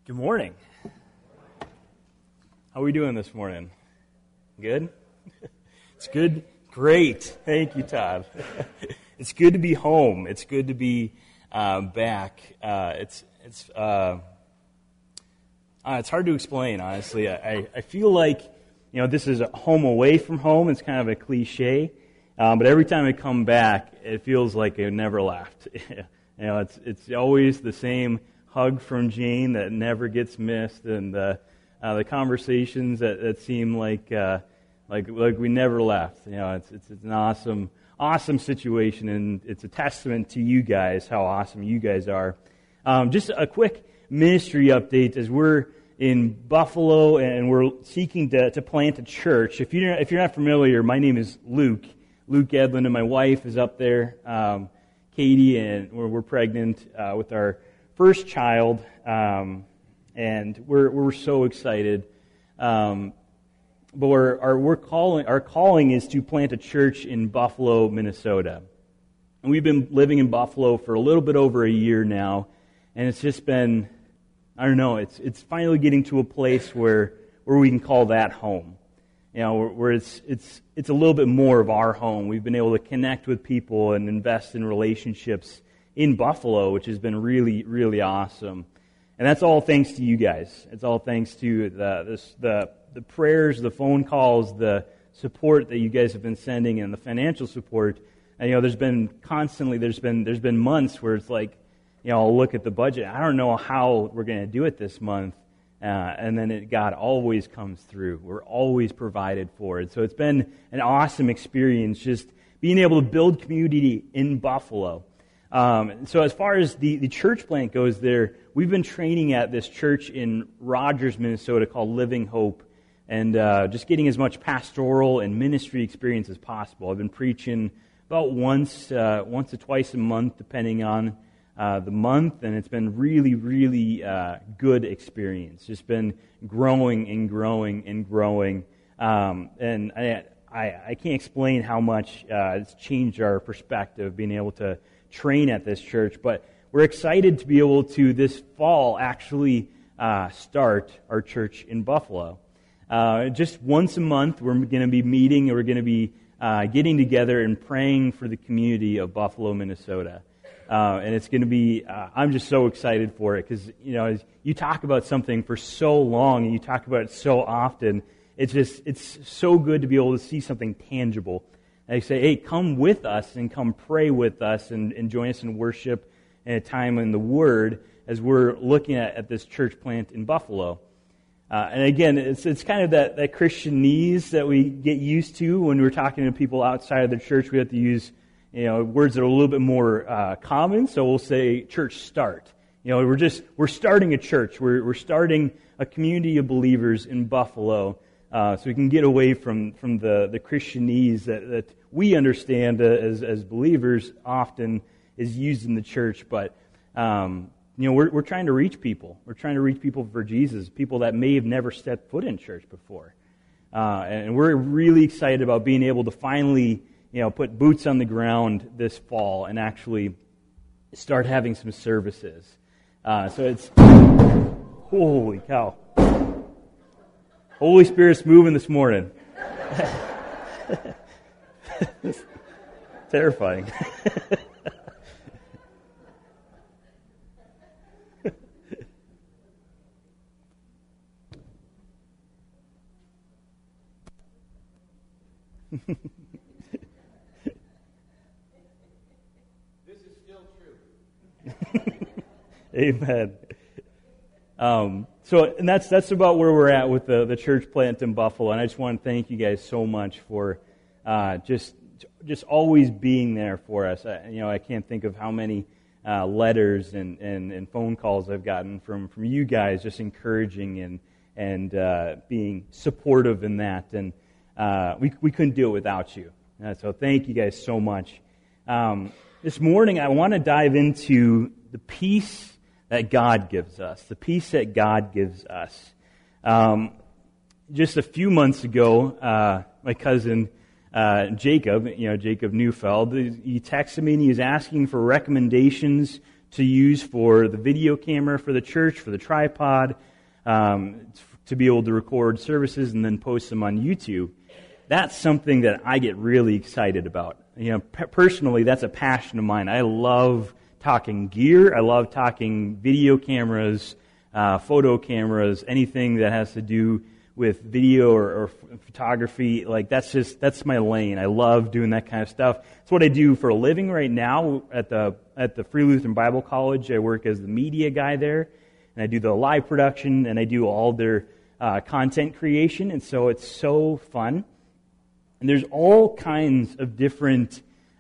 Good morning. How are we doing this morning? Good? It's good? Great. Thank you, Todd. It's good to be home. It's good to be back. It's hard to explain, honestly. I feel like, this is a home away from home. It's kind of a cliche. But every time I come back, it feels like I never left. It's always the same hug from Jane that never gets missed, and the conversations that seem like we never left. It's an awesome situation, and it's a testament to you guys how awesome you guys are. Just a quick ministry update as we're in Buffalo and we're seeking to plant a church. If you're not familiar, my name is Luke Edlund, and my wife is up there, Katie, and we're pregnant with our first child, and we're so excited. But our calling is to plant a church in Buffalo, Minnesota. And we've been living in Buffalo for a little bit over a year now, and it's just been, it's finally getting to a place where we can call that home. Where it's a little bit more of our home. We've been able to connect with people and invest in relationships in Buffalo, which has been really, really awesome. And that's all thanks to you guys. It's all thanks to the prayers, the phone calls, the support that you guys have been sending, and the financial support. And there's been months where it's like, I'll look at the budget. I don't know how we're going to do it this month. And then God always comes through. We're always provided for it. So it's been an awesome experience just being able to build community in Buffalo. So as far as the church plant goes there, we've been training at this church in Rogers, Minnesota called Living Hope, and just getting as much pastoral and ministry experience as possible. I've been preaching about once or twice a month, depending on the month, and it's been really, really good experience. Just been growing and growing and growing, and I can't explain how much it's changed our perspective, being able to train at this church. But we're excited to be able to, this fall, actually start our church in Buffalo. Just once a month, we're going to be meeting, and we're going to be getting together and praying for the community of Buffalo, Minnesota. And it's going to be, I'm just so excited for it, because, as you talk about something for so long, and you talk about it so often, it's so good to be able to see something tangible. And I say, hey, come with us and come pray with us and join us in worship and a time in the Word as we're looking at this church plant in Buffalo. And again, it's kind of that Christianese that we get used to when we're talking to people outside of the church. We have to use words that are a little bit more common. So we'll say church start. We're starting a church. We're starting a community of believers in Buffalo. So we can get away from the Christianese that we understand as believers often is used in the church. But we're trying to reach people. We're trying to reach people for Jesus, people that may have never stepped foot in church before. And we're really excited about being able to finally put boots on the ground this fall and actually start having some services. So it's, holy cow. Holy Spirit's moving this morning. Terrifying. This is still true. Amen. And that's about where we're at with the church plant in Buffalo. And I just want to thank you guys so much for just always being there for us. I can't think of how many letters and phone calls I've gotten from you guys, just encouraging and being supportive in that. And we couldn't do it without you. So thank you guys so much. This morning I want to dive into the peace that God gives us, the peace that God gives us. Just a few months ago, my cousin Jacob Neufeld, he texted me and he was asking for recommendations to use for the video camera for the church, for the tripod, to be able to record services and then post them on YouTube. That's something that I get really excited about. Personally, that's a passion of mine. I love talking gear. I love talking video cameras, photo cameras, anything that has to do with video or photography. Like that's my lane. I love doing that kind of stuff. It's what I do for a living right now at the Free Lutheran Bible College. I work as the media guy there, and I do the live production, and I do all their content creation, and so it's so fun. And there's all kinds of different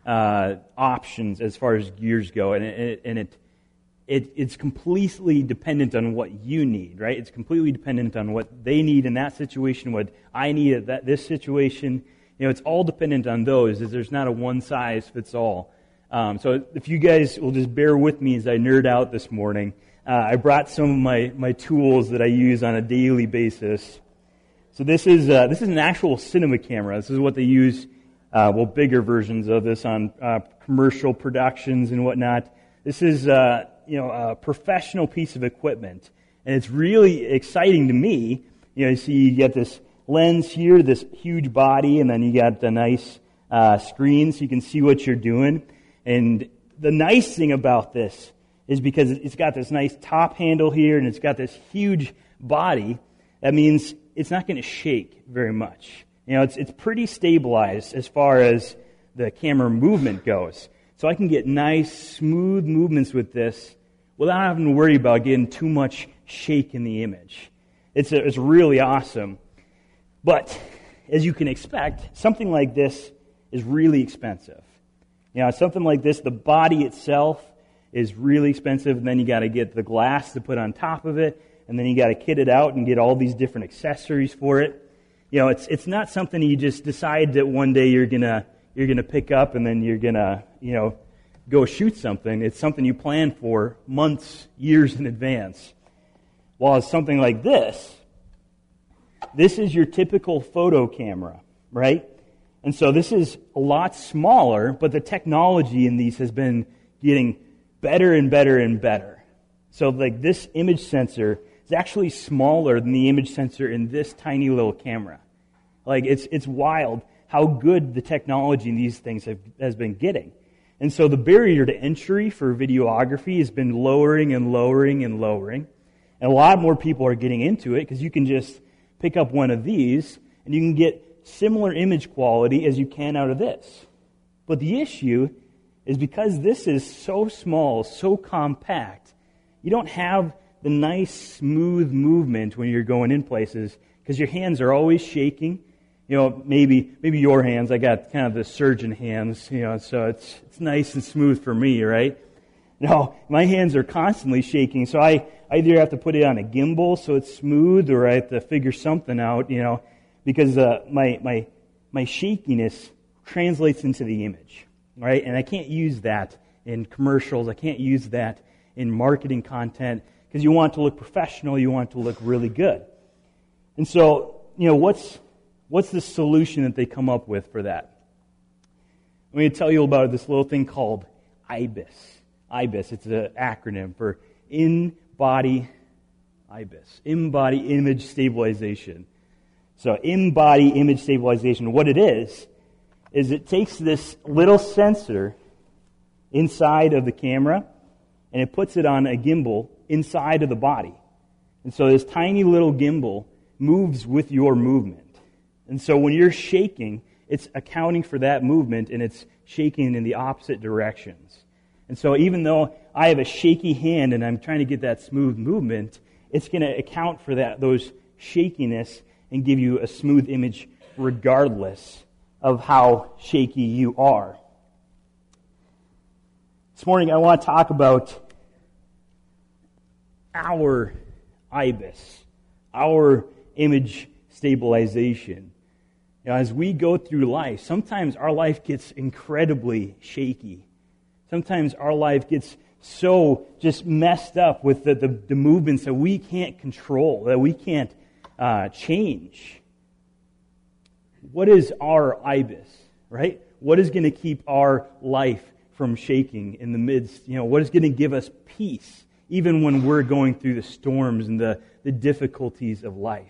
options as far as gears go, and it's completely dependent on what you need, right? It's completely dependent on what they need in that situation, what I need at this situation. It's all dependent on those. There's not a one-size-fits-all. So if you guys will just bear with me as I nerd out this morning, I brought some of my tools that I use on a daily basis. So this is an actual cinema camera. This is what they use, bigger versions of this on commercial productions and whatnot. This is a professional piece of equipment, and it's really exciting to me. You see, you get this lens here, this huge body, and then you got the nice screen so you can see what you're doing. And the nice thing about this is because it's got this nice top handle here, and it's got this huge body. That means it's not going to shake very much. It's pretty stabilized as far as the camera movement goes. So I can get nice, smooth movements with this without having to worry about getting too much shake in the image. It's really awesome. But as you can expect, something like this is really expensive. Something like this, the body itself is really expensive, and then you got to get the glass to put on top of it, and then you got to kit it out and get all these different accessories for it. It's not something you just decide that one day you're gonna pick up and then you're gonna go shoot something. It's something you plan for months, years in advance. While something like this is your typical photo camera, right? And so this is a lot smaller, but the technology in these has been getting better and better and better. So like this image sensor is actually smaller than the image sensor in this tiny little camera. Like it's wild how good the technology in these things has been getting. And so the barrier to entry for videography has been lowering and lowering and lowering. And a lot more people are getting into it because you can just pick up one of these and you can get similar image quality as you can out of this. But the issue is because this is so small, so compact, you don't have the nice, smooth movement when you're going in places because your hands are always shaking. Maybe your hands. I got kind of the surgeon hands, so it's nice and smooth for me, right? No, my hands are constantly shaking, so I either have to put it on a gimbal so it's smooth, or I have to figure something out, because my shakiness translates into the image, right? And I can't use that in commercials. I can't use that in marketing content because you want it to look professional. You want it to look really good. And so, what's the solution that they come up with for that? I'm going to tell you about this little thing called IBIS. IBIS, it's an acronym for In-Body Image Stabilization. So in-body image stabilization, what it is it takes this little sensor inside of the camera and it puts it on a gimbal inside of the body. And so this tiny little gimbal moves with your movement. And so when you're shaking, it's accounting for that movement and it's shaking in the opposite directions. And so even though I have a shaky hand and I'm trying to get that smooth movement, it's going to account for those shakiness and give you a smooth image regardless of how shaky you are. This morning I want to talk about our IBIS, our image stabilization. As we go through life, sometimes our life gets incredibly shaky. Sometimes our life gets so just messed up with the movements that we can't control, that we can't change. What is our IBIS, right? What is going to keep our life from shaking in the midst? What is going to give us peace, even when we're going through the storms and the difficulties of life?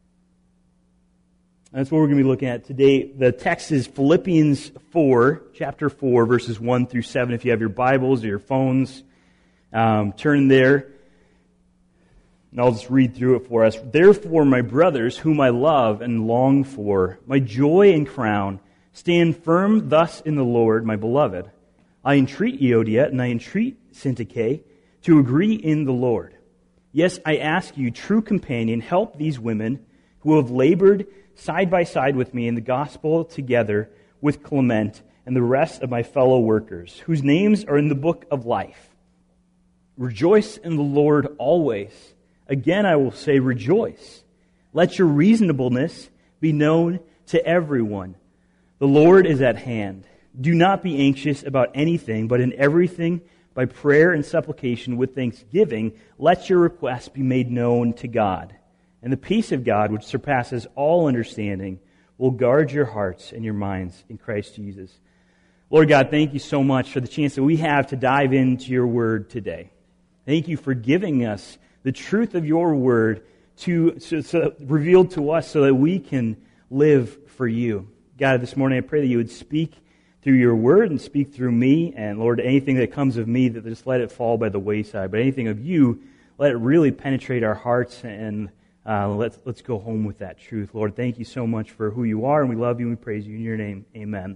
That's what we're going to be looking at today. The text is Philippians 4, chapter 4, verses 1 through 7. If you have your Bibles or your phones, turn there. And I'll just read through it for us. Therefore, my brothers, whom I love and long for, my joy and crown, stand firm thus in the Lord, my beloved. I entreat Euodia and I entreat Syntyche to agree in the Lord. Yes, I ask you, true companion, help these women who have labored side by side with me in the gospel together with Clement and the rest of my fellow workers, whose names are in the book of life. Rejoice in the Lord always. Again, I will say rejoice. Let your reasonableness be known to everyone. The Lord is at hand. Do not be anxious about anything, but in everything, by prayer and supplication with thanksgiving, let your requests be made known to God. And the peace of God, which surpasses all understanding, will guard your hearts and your minds in Christ Jesus. Lord God, thank you so much for the chance that we have to dive into your word today. Thank you for giving us the truth of your word revealed to us so that we can live for you. God, this morning I pray that you would speak through your word and speak through me. And Lord, anything that comes of me, that just let it fall by the wayside. But anything of you, let it really penetrate our hearts, and let's go home with that truth. Lord, thank you so much for who you are, and we love you and we praise you in your name. Amen.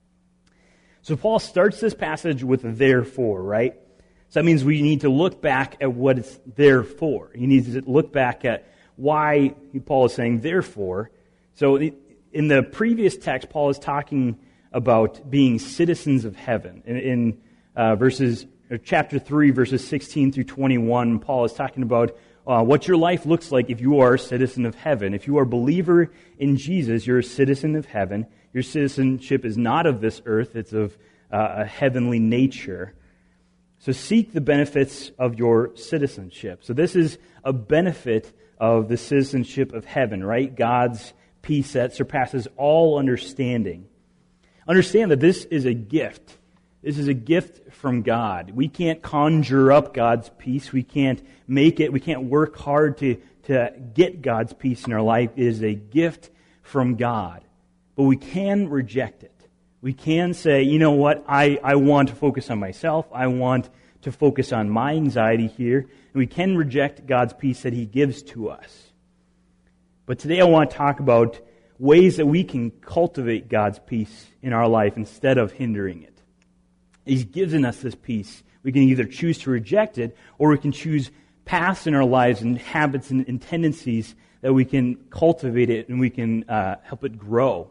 So Paul starts this passage with therefore, right? So that means we need to look back at what it's there for. He needs to look back at why Paul is saying therefore. So in the previous text, Paul is talking about being citizens of heaven. In chapter 3, verses 16 through 21, Paul is talking about what your life looks like if you are a citizen of heaven. If you are a believer in Jesus, you're a citizen of heaven. Your citizenship is not of this earth, it's of a heavenly nature. So seek the benefits of your citizenship. So this is a benefit of the citizenship of heaven, right? God's peace that surpasses all understanding. Understand that this is a gift. This is a gift from God. We can't conjure up God's peace. We can't make it. We can't work hard to get God's peace in our life. It is a gift from God. But we can reject it. We can say, you know what, I want to focus on myself. I want to focus on my anxiety here. And we can reject God's peace that He gives to us. But today I want to talk about ways that we can cultivate God's peace in our life instead of hindering it. He's given us this peace. We can either choose to reject it, or we can choose paths in our lives and habits and tendencies that we can cultivate it and we can help it grow.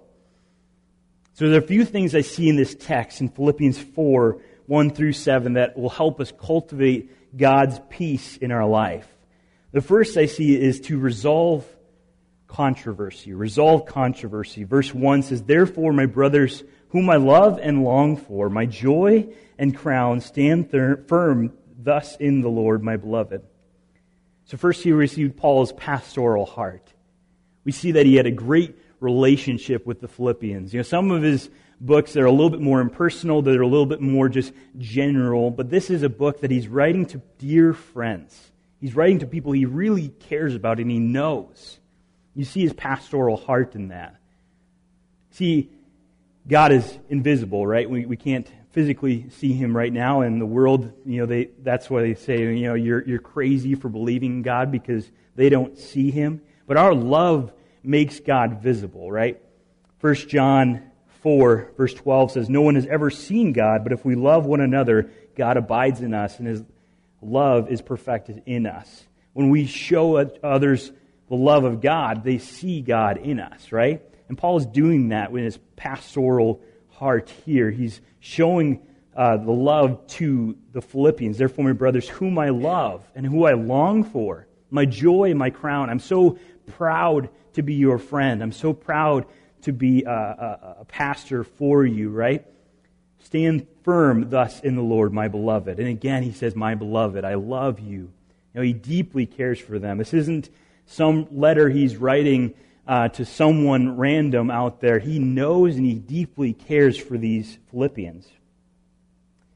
So there are a few things I see in this text in Philippians 4, 1 through 7 that will help us cultivate God's peace in our life. The first I see is to resolve controversy. Resolve controversy. Verse 1 says, Therefore, my brothers, whom I love and long for, my joy and crown, stand firm thus in the Lord, my beloved. So first he received Paul's pastoral heart. We see that he had a great relationship with the Philippians. Some of his books that are a little bit more impersonal, that are a little bit more just general, but this is a book that he's writing to dear friends. He's writing to people he really cares about and he knows. You see his pastoral heart in that. See, God is invisible, right? We can't physically see Him right now in the world. That's why they say, you're crazy for believing in God because they don't see Him. But our love makes God visible, right? 1 John 4, verse 12 says, No one has ever seen God, but if we love one another, God abides in us, and His love is perfected in us. When we show others the love of God, they see God in us, right? And Paul is doing that with his pastoral heart here. He's showing the love to the Philippians. Therefore, my brothers, whom I love and who I long for, my joy and my crown. I'm so proud to be your friend. I'm so proud to be a pastor for you, right? Stand firm thus in the Lord, my beloved. And again, he says, my beloved, I love you. He deeply cares for them. This isn't some letter he's writing to someone random out there. He knows and he deeply cares for these Philippians.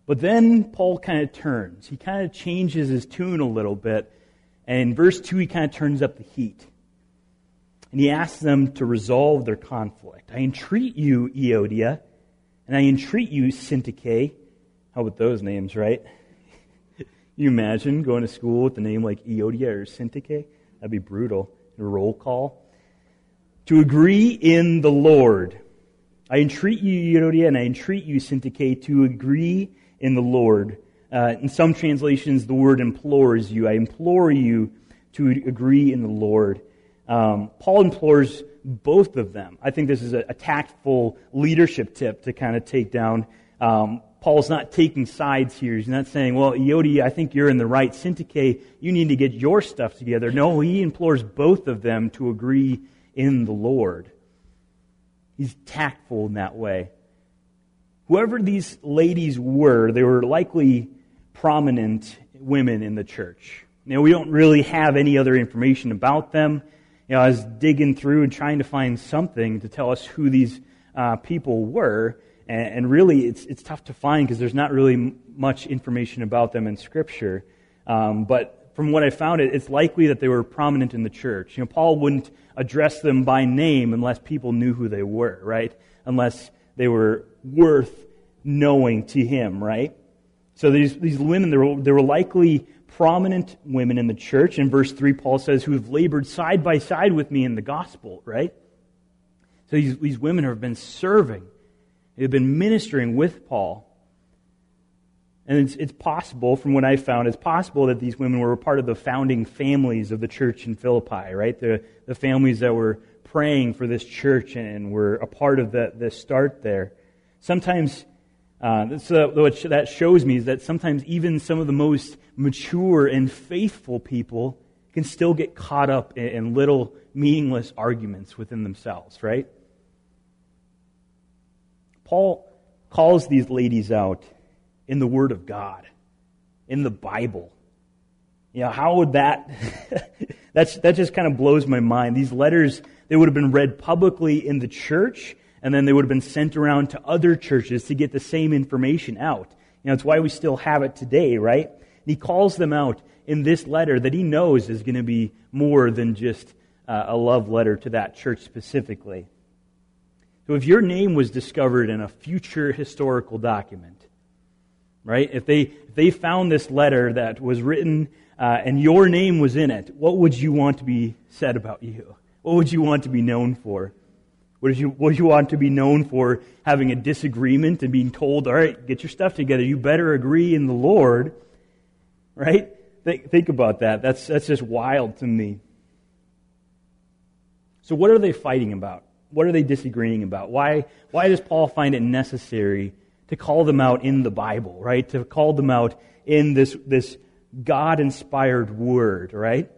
But then Paul kind of turns. He kind of changes his tune a little bit. And in verse 2, he kind of turns up the heat. And he asks them to resolve their conflict. I entreat you, Euodia, and I entreat you, Syntyche. How about those names, right? You imagine going to school with a name like Euodia or Syntyche? That'd be brutal. A roll call. To agree in the Lord. I entreat you, Euodia, and I entreat you, Syntyche, to agree in the Lord. In some translations, the word implores you. I implore you to agree in the Lord. Paul implores both of them. I think this is a tactful leadership tip to kind of take down. Paul's not taking sides here. He's not saying, well, Euodia, I think you're in the right. Syntyche, you need to get your stuff together. No, he implores both of them to agree in the Lord. He's tactful in that way. Whoever these ladies were, they were likely prominent women in the church. We don't really have any other information about them. I was digging through and trying to find something to tell us who these people were, and really it's tough to find because there's not really much information about them in Scripture. But from what I found, it's likely that they were prominent in the church. Paul wouldn't address them by name unless people knew who they were, right? Unless they were worth knowing to him, right? So these women, they were likely prominent women in the church. In verse 3, Paul says, who have labored side by side with me in the gospel, right? So these women have been serving. They've been ministering with Paul. And it's possible, from what I found, it's possible that these women were a part of the founding families of the church in Philippi, right? The families that were praying for this church and were a part of the start there. Sometimes, what that shows me is that sometimes even some of the most mature and faithful people can still get caught up in little meaningless arguments within themselves, right? Paul calls these ladies out in the Word of God, in the Bible. How would that... that just kind of blows my mind. These letters, they would have been read publicly in the church, and then they would have been sent around to other churches to get the same information out. It's why we still have it today, right? And he calls them out in this letter that he knows is going to be more than just a love letter to that church specifically. So if your name was discovered in a future historical document, right? If they found this letter that was written and your name was in it, what would you want to be said about you? What would you want to be known for? Would you want to be known for having a disagreement and being told, all right, get your stuff together, you better agree in the Lord, right? Think about that. That's just wild to me. So what are they fighting about? What are they disagreeing about? Why does Paul find it necessary to call them out in the Bible, right? To call them out in this God-inspired word, right?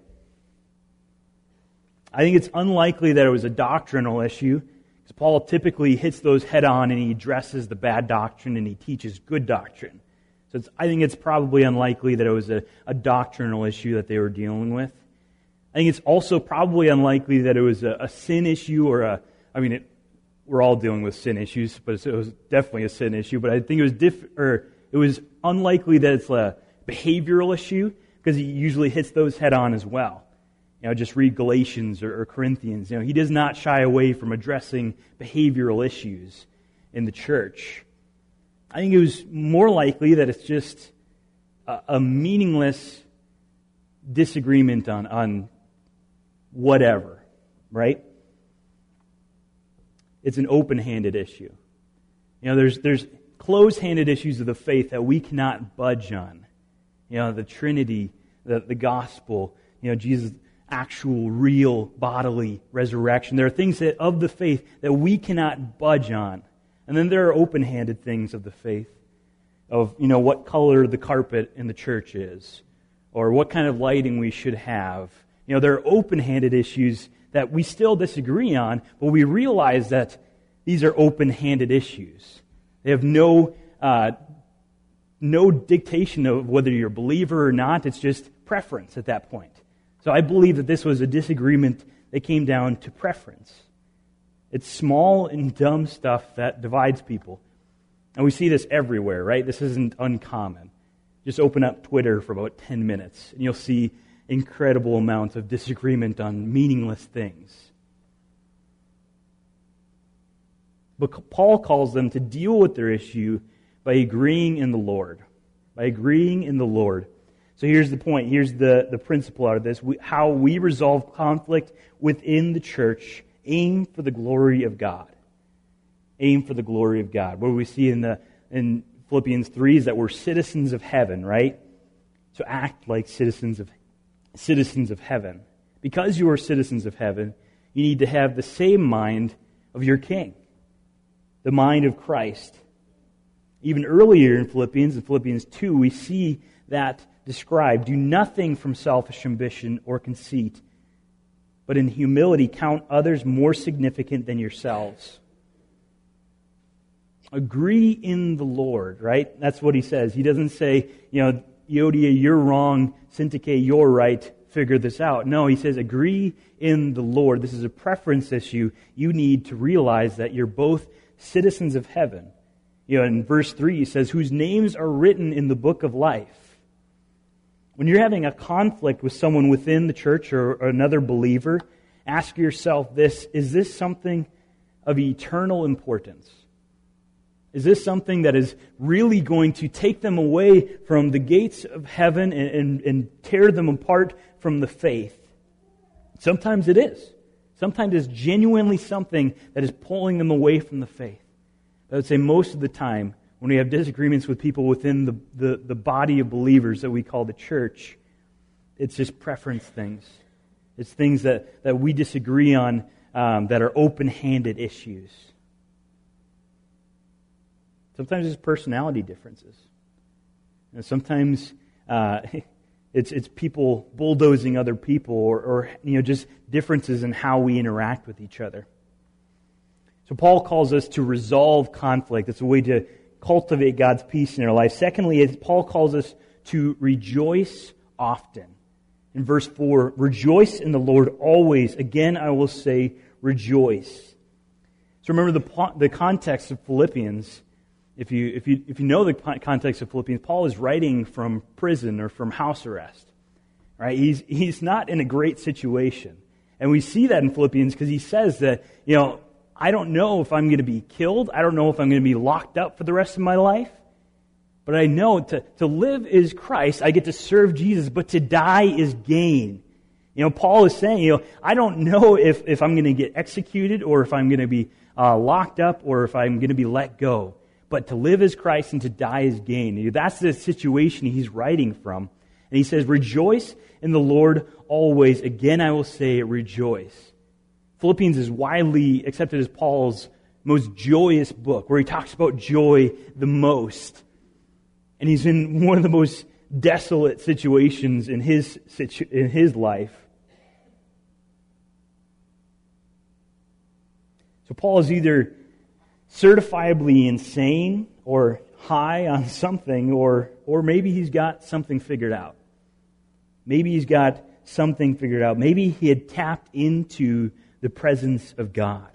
I think it's unlikely that it was a doctrinal issue, because Paul typically hits those head-on and he addresses the bad doctrine and he teaches good doctrine. So I think it's probably unlikely that it was a doctrinal issue that they were dealing with. I think it's also probably unlikely that it was a sin issue or we're all dealing with sin issues, but it was definitely a sin issue. But I think it was unlikely that it's a behavioral issue, because he usually hits those head on as well. Just read Galatians or Corinthians. He does not shy away from addressing behavioral issues in the church. I think it was more likely that it's just a meaningless disagreement on whatever, right? It's an open-handed issue. There's closed-handed issues of the faith that we cannot budge on. The Trinity, the gospel, Jesus' actual, real, bodily resurrection. There are things of the faith that we cannot budge on. And then there are open-handed things of the faith, of what color the carpet in the church is, or what kind of lighting we should have. There are open-handed issues that we still disagree on, but we realize that these are open-handed issues. They have no dictation of whether you're a believer or not. It's just preference at that point. So I believe that this was a disagreement that came down to preference. It's small and dumb stuff that divides people. And we see this everywhere, right? This isn't uncommon. Just open up Twitter for about 10 minutes, and you'll see incredible amounts of disagreement on meaningless things. But Paul calls them to deal with their issue by agreeing in the Lord. By agreeing in the Lord. So here's the point. Here's the principle out of this. How we resolve conflict within the church. Aim for the glory of God. Aim for the glory of God. What we see in Philippians 3 is that we're citizens of heaven, right? So act like citizens of heaven. Because you are citizens of heaven, you need to have the same mind of your King. The mind of Christ. Even earlier in Philippians 2, we see that described. Do nothing from selfish ambition or conceit, but in humility count others more significant than yourselves. Agree in the Lord, right? That's what he says. He doesn't say, Euodia, you're wrong. Syntyche, you're right. Figure this out. No, he says, agree in the Lord. This is a preference issue. You need to realize that you're both citizens of heaven. In verse 3, he says, whose names are written in the book of life. When you're having a conflict with someone within the church or another believer, ask yourself this, is this something of eternal importance? Is this something that is really going to take them away from the gates of heaven and tear them apart from the faith? Sometimes it is. Sometimes it's genuinely something that is pulling them away from the faith. I would say most of the time, when we have disagreements with people within the body of believers that we call the church, it's just preference things. It's things that we disagree on that are open-handed issues. Sometimes it's personality differences. And sometimes it's people bulldozing other people or just differences in how we interact with each other. So Paul calls us to resolve conflict. It's a way to cultivate God's peace in our life. Secondly, Paul calls us to rejoice often. In verse 4, rejoice in the Lord always. Again, I will say rejoice. So remember the context of Philippians. If you know the context of Philippians, Paul is writing from prison or from house arrest. Right? He's not in a great situation. And we see that in Philippians because he says that, I don't know if I'm going to be killed. I don't know if I'm going to be locked up for the rest of my life. But I know to live is Christ. I get to serve Jesus, but to die is gain. Paul is saying, I don't know if I'm going to get executed or if I'm going to be locked up or if I'm going to be let go. But to live is Christ and to die is gain. That's the situation he's writing from. And he says, rejoice in the Lord always. Again, I will say rejoice. Philippians is widely accepted as Paul's most joyous book, where he talks about joy the most. And he's in one of the most desolate situations in his life. So Paul is either certifiably insane or high on something, or maybe he's got something figured out. Maybe he's got something figured out. Maybe he had tapped into the presence of God.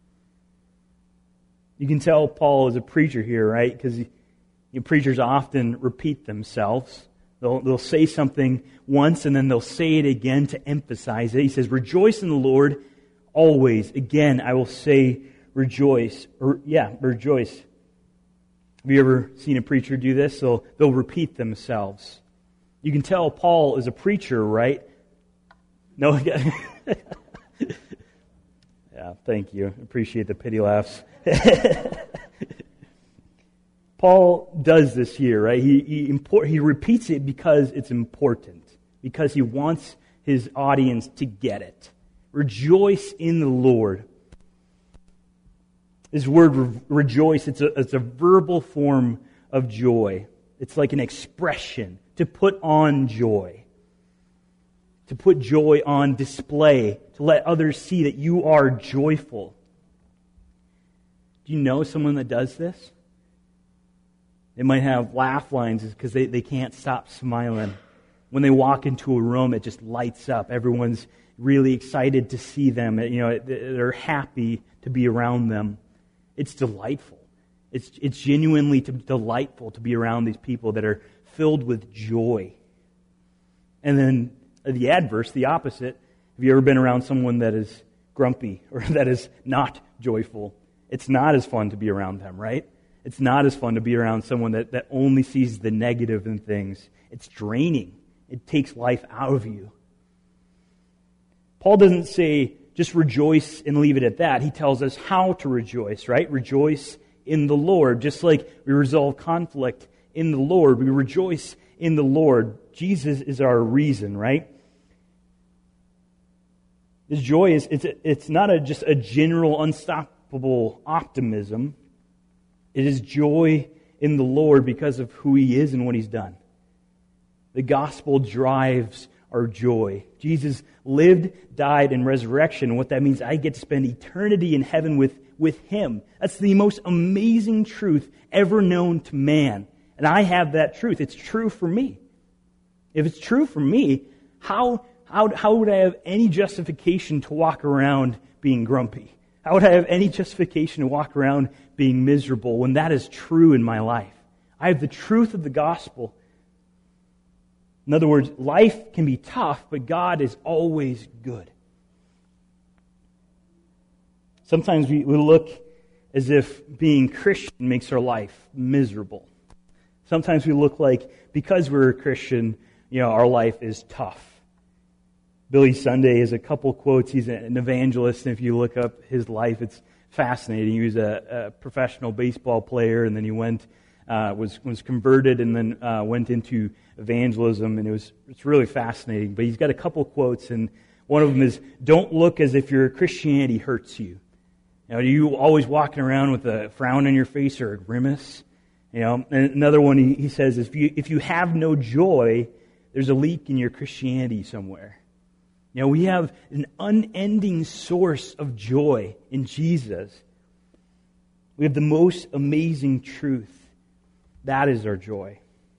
You can tell Paul is a preacher here, right? Because preachers often repeat themselves. They'll say something once and then they'll say it again to emphasize it. He says, rejoice in the Lord always. Again, I will say rejoice. Rejoice. Have you ever seen a preacher do this? They'll repeat themselves. You can tell Paul is a preacher, right? No. Yeah, thank you. Appreciate the pity laughs. Paul does this here, right? He repeats it because it's important, because he wants his audience to get it. Rejoice in the Lord. This word rejoice, it's a verbal form of joy. It's like an expression, to put on joy. To put joy on display, to let others see that you are joyful. Do you know someone that does this? They might have laugh lines because they can't stop smiling. When they walk into a room, it just lights up. Everyone's really excited to see them. They're happy to be around them. It's delightful. It's genuinely delightful to be around these people that are filled with joy. And then the adverse, the opposite, have you ever been around someone that is grumpy or that is not joyful? It's not as fun to be around them, right? It's not as fun to be around someone that only sees the negative in things. It's draining. It takes life out of you. Paul doesn't say, just rejoice and leave it at that. He tells us how to rejoice, right? Rejoice in the Lord. Just like we resolve conflict in the Lord, we rejoice in the Lord. Jesus is our reason, right? This joy it's not just a general, unstoppable optimism. It is joy in the Lord because of who He is and what He's done. The gospel drives our joy. Jesus lived, died, and resurrection. And what that means, I get to spend eternity in heaven with Him. That's the most amazing truth ever known to man. And I have that truth. It's true for me. If it's true for me, how would I have any justification to walk around being grumpy? How would I have any justification to walk around being miserable when that is true in my life? I have the truth of the gospel. In other words, life can be tough, but God is always good. Sometimes we look as if being Christian makes our life miserable. Sometimes we look like because we're a Christian, our life is tough. Billy Sunday has a couple quotes. He's an evangelist, and if you look up his life, it's fascinating. He was a professional baseball player, and then he was converted, and then went into evangelism, and it's really fascinating. But he's got a couple quotes, and one of them is, "Don't look as if your Christianity hurts you." Are you always walking around with a frown on your face or a grimace? And another one he says, if you have no joy, there's a leak in your Christianity somewhere. We have an unending source of joy in Jesus. We have the most amazing truth. That is our joy.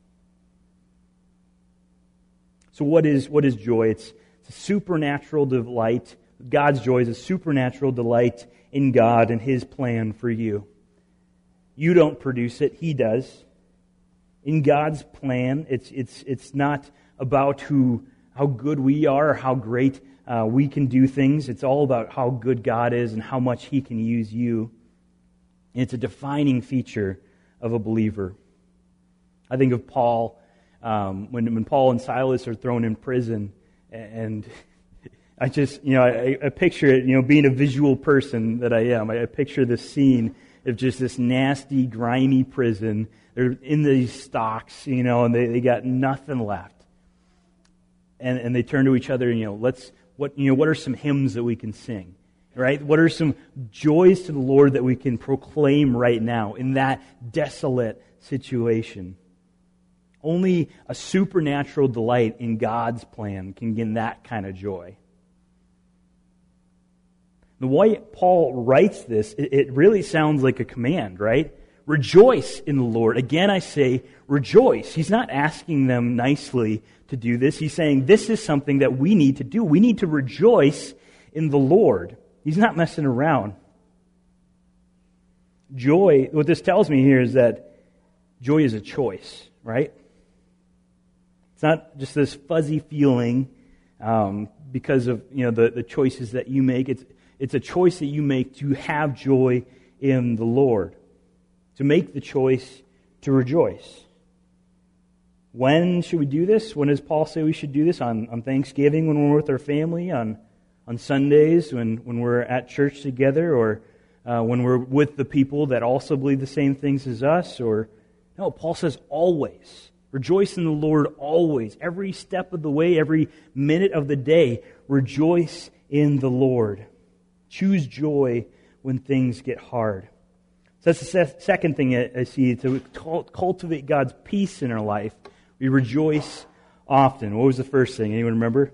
So what is joy? It's a supernatural delight. God's joy is a supernatural delight in God and His plan for you. You don't produce it, He does. In God's plan, it's not about how good we are or how great we can do things. It's all about how good God is and how much He can use you. And it's a defining feature of a believer. I think of Paul, when Paul and Silas are thrown in prison, and I just, I picture it, being a visual person that I am. I picture this scene of just this nasty, grimy prison. They're in these stocks, and they got nothing left. And they turn to each other, and what are some hymns that we can sing, right? What are some joys to the Lord that we can proclaim right now in that desolate situation? Only a supernatural delight in God's plan can give that kind of joy. The way Paul writes this, it really sounds like a command, right? Rejoice in the Lord. Again, I say, rejoice. He's not asking them nicely to do this. He's saying this is something that we need to do. We need to rejoice in the Lord. He's not messing around. Joy, what this tells me here is that joy is a choice, right? It's not just this fuzzy feeling because of the choices that you make. It's a choice that you make to have joy in the Lord. To make the choice to rejoice. When should we do this? When does Paul say we should do this? On Thanksgiving when we're with our family? On Sundays when we're at church together? Or when we're with the people that also believe the same things as us? Or no, Paul says always. Rejoice in the Lord always. Every step of the way, every minute of the day, rejoice in the Lord. Choose joy when things get hard. So that's the second thing I see. To cultivate God's peace in our life, we rejoice often. What was the first thing? Anyone remember?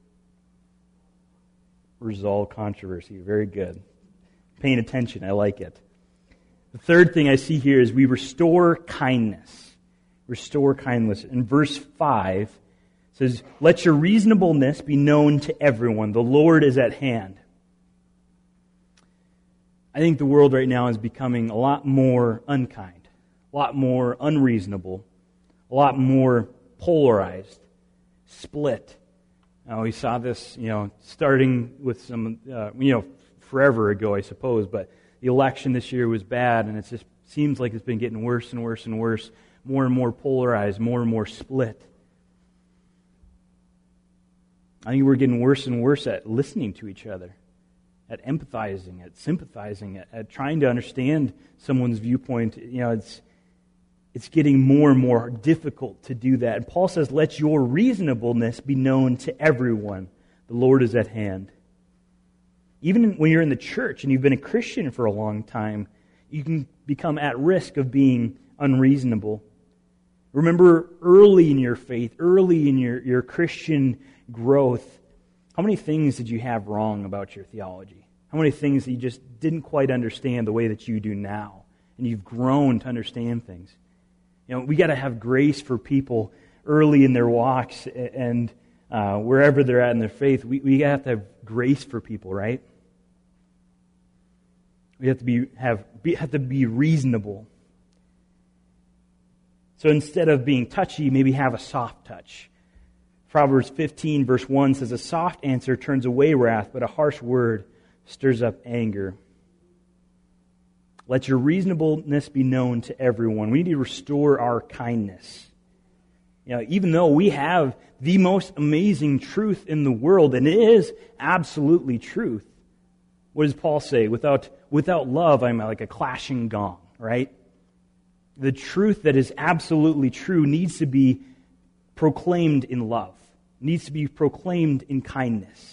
Resolve controversy. Very good. Paying attention. I like it. The third thing I see here is we restore kindness. Restore kindness. In verse 5, it says, "Let your reasonableness be known to everyone. The Lord is at hand." I think the world right now is becoming a lot more unkind, a lot more unreasonable, a lot more polarized, split. We saw this, starting with some, forever ago, I suppose, but the election this year was bad, and it just seems like it's been getting worse and worse and worse, more and more polarized, more and more split. I think we're getting worse and worse at listening to each other, at empathizing, at sympathizing, at trying to understand someone's viewpoint. It's getting more and more difficult to do that. And Paul says, let your reasonableness be known to everyone. The Lord is at hand. Even when you're in the church and you've been a Christian for a long time, you can become at risk of being unreasonable. Remember, early in your faith, early in your Christian growth, how many things did you have wrong about your theology? How many things that you just didn't quite understand the way that you do now? And you've grown to understand things. We got to have grace for people early in their walks and wherever they're at in their faith. We have to have grace for people, right? We have to be reasonable. So instead of being touchy, maybe have a soft touch. Proverbs 15 verse 1 says, a soft answer turns away wrath, but a harsh word stirs up anger. Let your reasonableness be known to everyone. We need to restore our kindness. Even though we have the most amazing truth in the world, and it is absolutely truth, what does Paul say? Without love, I'm like a clashing gong, right? The truth that is absolutely true needs to be proclaimed in love, needs to be proclaimed in kindness.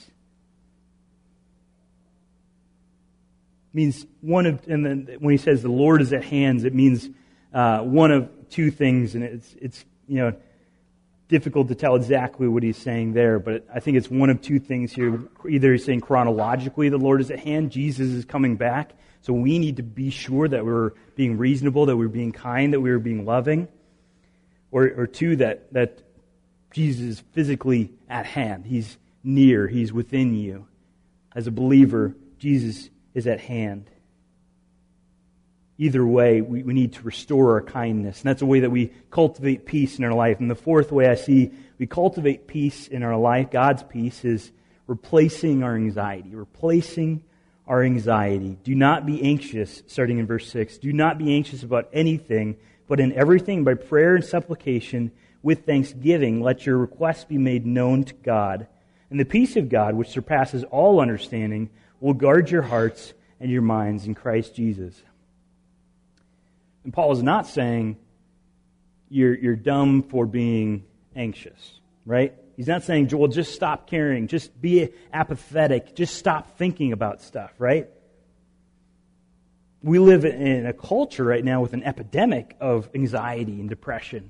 Means when he says the Lord is at hand, it means one of two things, and it's difficult to tell exactly what he's saying there, but I think it's one of two things here. Either he's saying chronologically the Lord is at hand, Jesus is coming back, so we need to be sure that we're being reasonable, that we're being kind, that we're being loving, or two, that Jesus is physically at hand. He's near, He's within you. As a believer, Jesus is at hand. Either way, we need to restore our kindness. And that's a way that we cultivate peace in our life. And the fourth way I see we cultivate peace in our life, God's peace, is replacing our anxiety. Replacing our anxiety. Do not be anxious, starting in verse 6. Do not be anxious about anything, but in everything by prayer and supplication with thanksgiving, let your requests be made known to God. And the peace of God, which surpasses all understanding, will guard your hearts and your minds in Christ Jesus. And Paul is not saying you're dumb for being anxious, right? He's not saying, Joel, just stop caring, just be apathetic, just stop thinking about stuff, right? We live in a culture right now with an epidemic of anxiety and depression.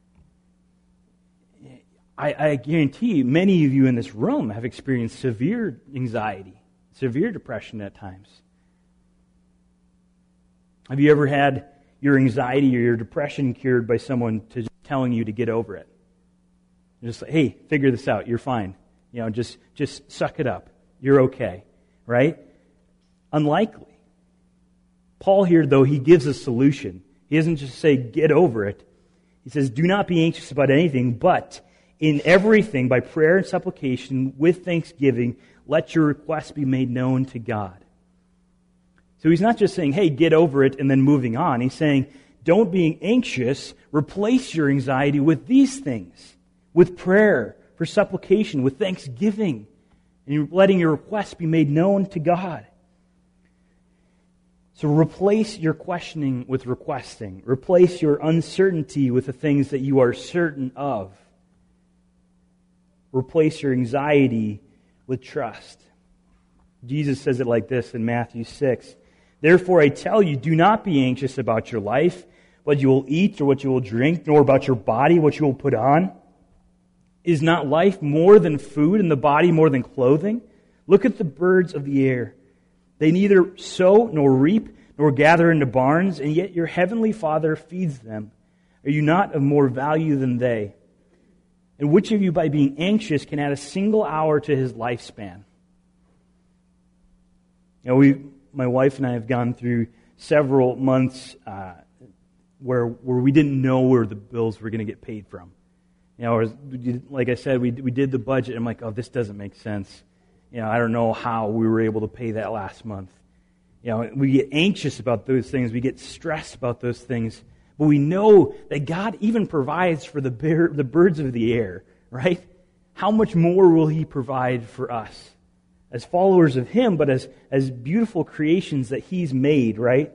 I guarantee you, many of you in this room have experienced severe anxiety, severe depression at times. Have you ever had your anxiety or your depression cured by someone just telling you to get over it? Just like, hey, figure this out, you're fine. Just suck it up. You're okay, right? Unlikely. Paul here, though, he gives a solution. He doesn't just say, get over it. He says, do not be anxious about anything, but in everything, by prayer and supplication, with thanksgiving, let your requests be made known to God. So he's not just saying, hey, get over it, and then moving on. He's saying, don't be anxious. Replace your anxiety with these things. With prayer, for supplication, with thanksgiving, and letting your requests be made known to God. So replace your questioning with requesting. Replace your uncertainty with the things that you are certain of. Replace your anxiety with trust. Jesus says it like this in Matthew 6. Therefore I tell you, do not be anxious about your life, what you will eat or what you will drink, nor about your body, what you will put on. Is not life more than food and the body more than clothing? Look at the birds of the air. They neither sow nor reap nor gather into barns, and yet your heavenly Father feeds them. Are you not of more value than they? And which of you, by being anxious, can add a single hour to his lifespan? my wife and I have gone through several months where we didn't know where the bills were going to get paid from. Like I said, we did the budget. I'm like, oh, this doesn't make sense. I don't know how we were able to pay that last month. We get anxious about those things. We get stressed about those things. But we know that God even provides for the birds of the air, right? How much more will He provide for us as followers of Him, but as beautiful creations that He's made, right?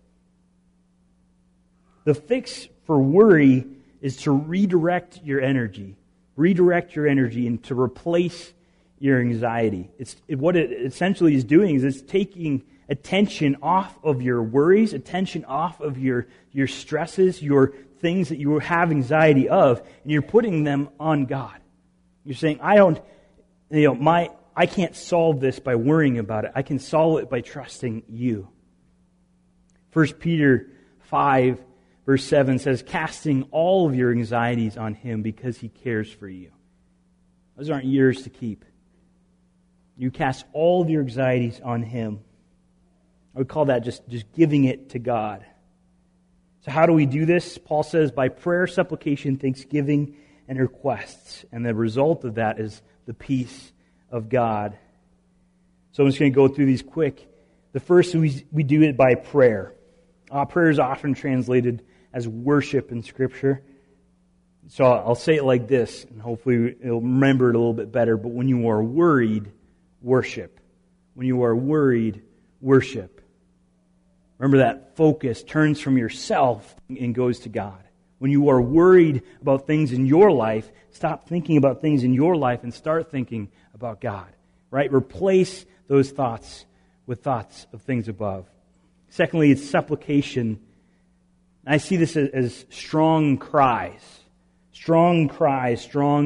The fix for worry is to redirect your energy. Redirect your energy and to replace your anxiety. What it essentially is doing is it's taking attention off of your worries, attention off of your stresses, your things that you have anxiety of, and you're putting them on God. You're saying, I can't solve this by worrying about it. I can solve it by trusting You. 1 Peter 5, verse 7 says, casting all of your anxieties on Him because He cares for you. Those aren't yours to keep. You cast all of your anxieties on Him. I would call that just giving it to God. So how do we do this? Paul says, by prayer, supplication, thanksgiving, and requests. And the result of that is the peace of God. So I'm just going to go through these quick. The first, we do it by prayer. Prayer is often translated as worship in Scripture. So I'll say it like this, and hopefully you'll remember it a little bit better. But when you are worried, worship. When you are worried, worship. Remember that focus turns from yourself and goes to God. When you are worried about things in your life, stop thinking about things in your life and start thinking about God. Right? Replace those thoughts with thoughts of things above. Secondly, it's supplication. I see this as strong cries. Strong cries,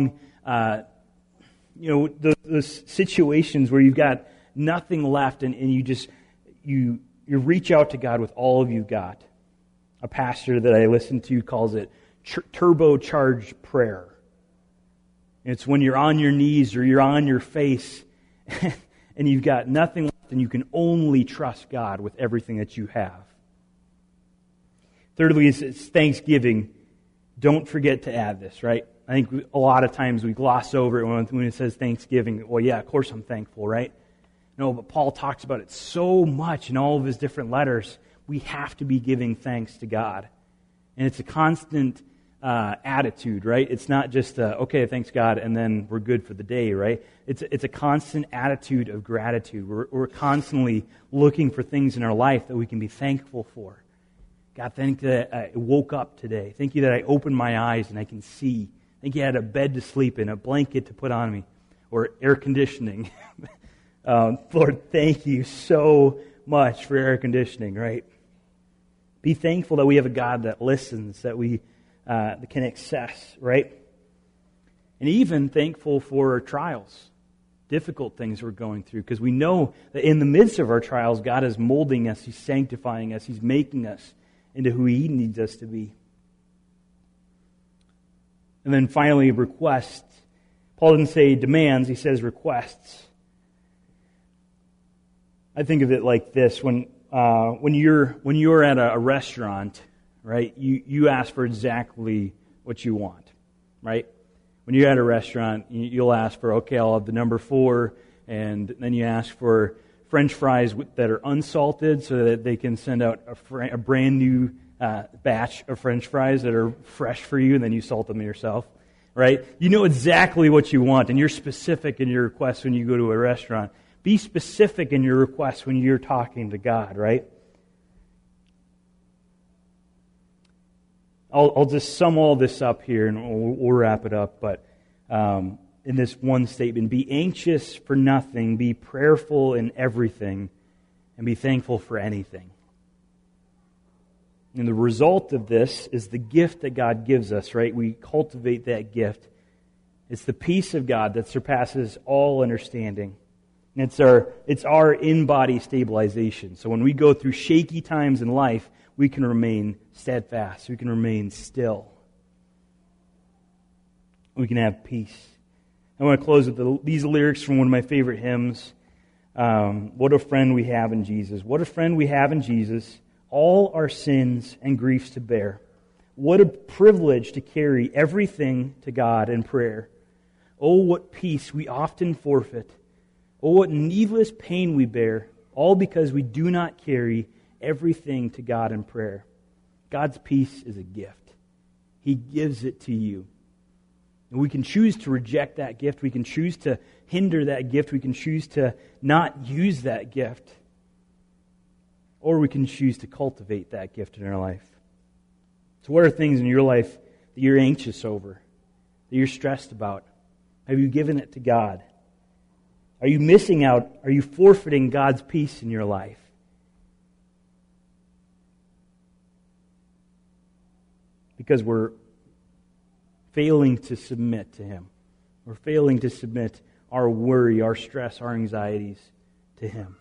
those situations where you've got nothing left and you reach out to God with all of you've got. A pastor that I listen to calls it turbocharged prayer. It's when you're on your knees or you're on your face and you've got nothing left and you can only trust God with everything that you have. Thirdly, it's thanksgiving. Don't forget to add this, right? I think a lot of times we gloss over it when it says thanksgiving. Well, yeah, of course I'm thankful, right? No, but Paul talks about it so much in all of his different letters. We have to be giving thanks to God. And it's a constant attitude, right? It's not just, okay, thanks God, and then we're good for the day, right? It's a constant attitude of gratitude. We're constantly looking for things in our life that we can be thankful for. God, thank you that I woke up today. Thank you that I opened my eyes and I can see. Thank you I had a bed to sleep in, a blanket to put on me, or air conditioning. Lord, thank you so much for air conditioning, right? Be thankful that we have a God that listens, that we can access, right? And even thankful for our trials, difficult things we're going through, because we know that in the midst of our trials, God is molding us, He's sanctifying us, He's making us into who He needs us to be. And then finally, requests. Paul didn't say demands, he says requests. I think of it like this: when you're at a restaurant, right? You ask for exactly what you want, right? When you're at a restaurant, you'll ask for, okay, I'll have the number 4, and then you ask for French fries that are unsalted, so that they can send out a brand new batch of French fries that are fresh for you, and then you salt them yourself, right? You know exactly what you want, and you're specific in your requests when you go to a restaurant. Be specific in your requests when you're talking to God, right? I'll just sum all this up here, and we'll wrap it up. But in this one statement, be anxious for nothing, be prayerful in everything, and be thankful for anything. And the result of this is the gift that God gives us, right? We cultivate that gift. It's the peace of God that surpasses all understanding. And it's our in-body stabilization. So when we go through shaky times in life, we can remain steadfast. We can remain still. We can have peace. I want to close with these lyrics from one of my favorite hymns. What a friend we have in Jesus. What a friend we have in Jesus. All our sins and griefs to bear. What a privilege to carry everything to God in prayer. Oh, what peace we often forfeit. Oh, what needless pain we bear, all because we do not carry everything to God in prayer. God's peace is a gift. He gives it to you. And we can choose to reject that gift. We can choose to hinder that gift. We can choose to not use that gift. Or we can choose to cultivate that gift in our life. So what are things in your life that you're anxious over, that you're stressed about? Have you given it to God? Are you missing out? Are you forfeiting God's peace in your life? Because we're failing to submit to Him. We're failing to submit our worry, our stress, our anxieties to Him.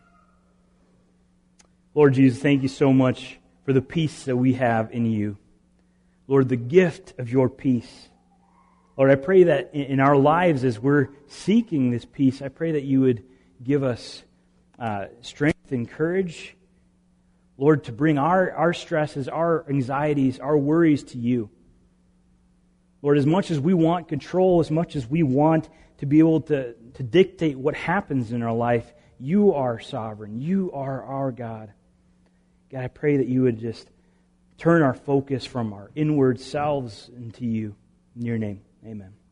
Lord Jesus, thank you so much for the peace that we have in you. Lord, the gift of your peace. Lord, I pray that in our lives as we're seeking this peace, I pray that you would give us strength and courage, Lord, to bring our stresses, our anxieties, our worries to you. Lord, as much as we want control, as much as we want to be able to dictate what happens in our life, you are sovereign. You are our God. God, I pray that you would just turn our focus from our inward selves into you. In your name, amen.